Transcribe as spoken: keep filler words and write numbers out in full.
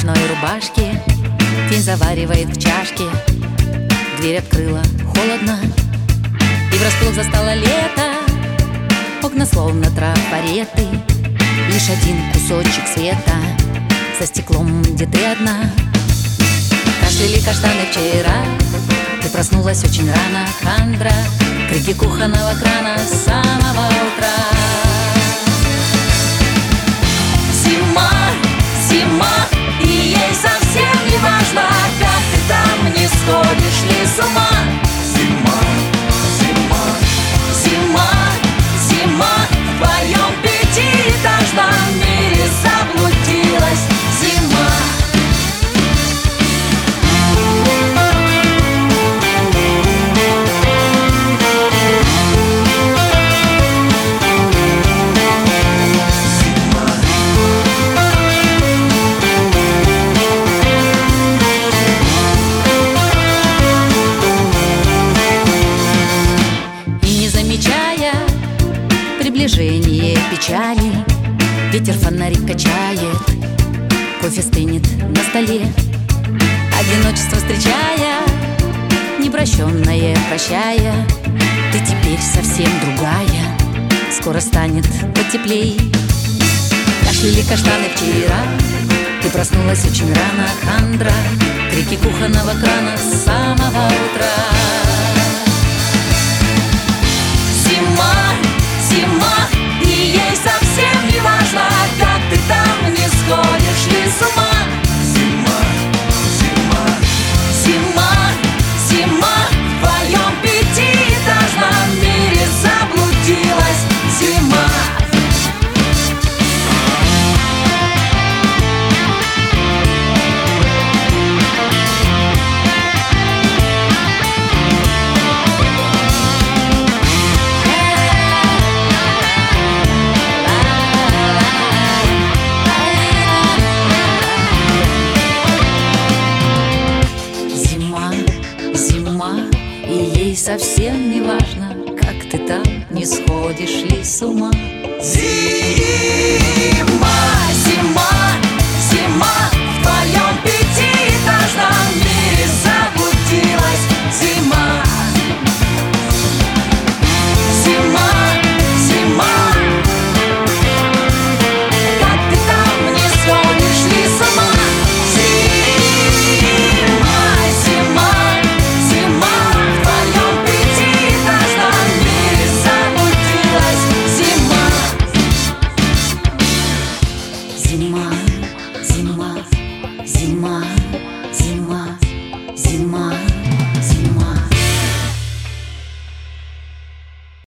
ночной рубашке, тень заваривает в чашке. Дверь открыла, холодно, и врасплох застало лето. Окна словно трафареты, лишь один кусочек света. За стеклом, где ты одна. Кашляли каштаны вчера, ты проснулась очень рано, хандра. Крики кухонного крана с самого утра. Зима, зима, и ей совсем не важно, как ты там, не сходишь ли с ума. Зима, зима, Зима, зима, в твоем пятиэтажном мире заблудилась зима. Приближение печали, ветер фонарик качает, кофе стынет на столе. Одиночество встречая, непрощенное прощая, ты теперь совсем другая, скоро станет потеплей. Кашляли каштаны вчера, ты проснулась очень рано, хандра. Крики кухонного крана с самого утра. Зима, зима, и ей совсем не важно, как ты там, не сходишь ли с ума. зима, зима, Зима, зима, в твоем пятиэтажном мире заблудилась зима. И ей совсем не важно, как ты там, не сходишь ли с ума. зима.